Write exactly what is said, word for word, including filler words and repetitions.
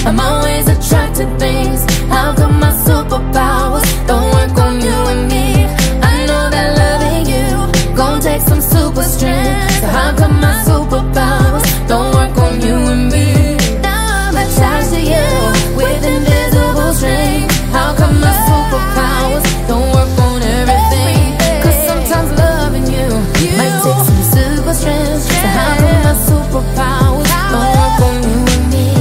I'm always attracted things. How come my superpowers don't work on you and me? I know that loving you gon' take some super strength. So how come